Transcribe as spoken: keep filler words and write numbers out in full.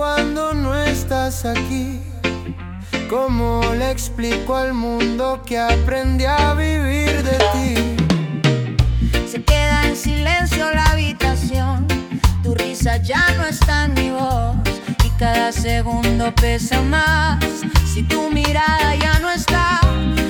cuando no estás aquí? ¿Cómo le explico al mundo que aprendí a vivir de ti? Se queda en silencio la habitación, tu risa ya no está en mi voz, y cada segundo pesa más si tu mirada ya no está.